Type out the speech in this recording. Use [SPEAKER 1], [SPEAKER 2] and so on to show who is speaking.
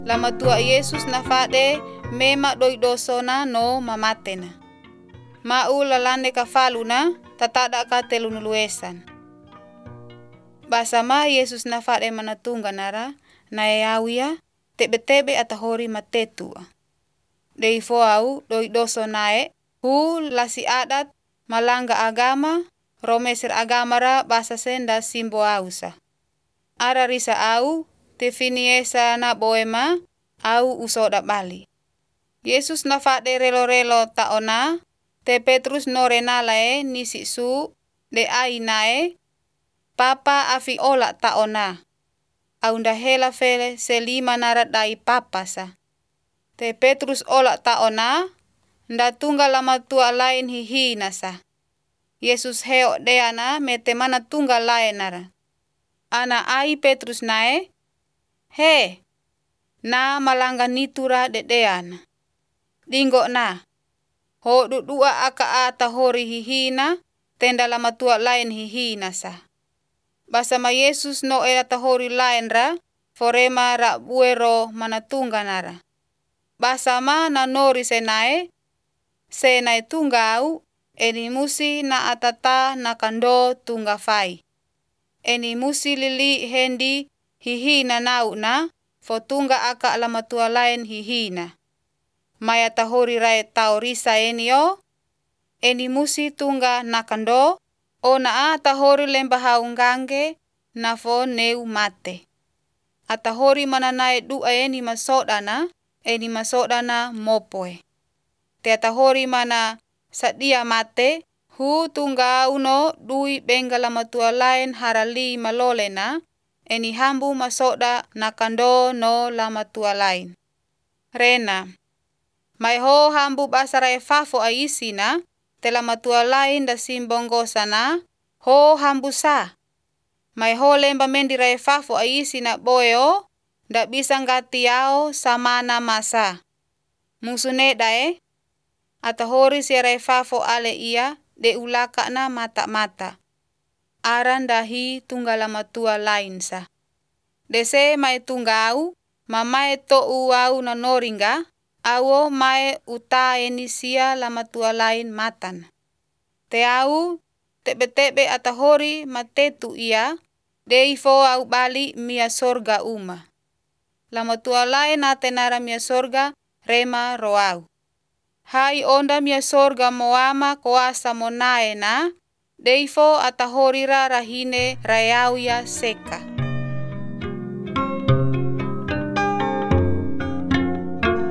[SPEAKER 1] Lama tua Yesus na fade mema doi dosona no mamatena. Mau lalande kafaluna tatada ka telunuluesan. Basama Yesus na fade manatunga nara na yawia tebe-tebe atahori matetua. Dei foau doi doso nae hu lasi adat malangga agama romeser agamara basa senda simbo ausa. Ara risa au definiesa na boema au usoda bali. Yesus na fade relo-relo taona te Petrus no renalae nisi su de ainae papa afi ola taona. Aunda hela fele selima nara dai papasa. Te Petrus ola taona nda tunggal lama tua lain hihi nasa. Yesus heo deana mete mana tunggal lain nara. Ana ai Petrus nae he na malangga nitura dedeana. Dinggo na ho dudua aka atahori hihina tenda lama tua lain hihina sa. Basama Yesus no era tahori lain ra forema ra buero manatungga nara. Basama na nori senai tunggau eni musi na atata na kando tungga fai. Eni musi lili hendi hihina nau na fotunga aka lama tua lain hihina. Maya tahori rae tau risa enio eni musi tungga nakando o na tahori lembahaunggange na fo neu mate. Atahori mananae dua eni masodana mopoe. Te atahori mana sadia mate hu tungga uno dui benga lama tua lain harali malolena eni hambu masoda nakando no lama tua lain. Rena mai ho hambu basara fafo aisina te lama tua lain da simbonggo sana ho hambu sa. Mai ho lemba mendira fafo aisina boyo da bisa ngatiao samana masa. Musune dae atahori siara fafo ale ia de ulaka na mata-mata. Aran dahi tunggal lama tua lain sa. Dese mai tunggau mamae to uau na noringa awo mae uta enisia lama tua lain matan. Te au tebe-tebe atahori matetu ia deifo au bali mia sorga uma. Lama tua lain atenara mia sorga rema roau. Hai onda mia sorga moama koasa monaena deifo atahori rahine rayau ya seka.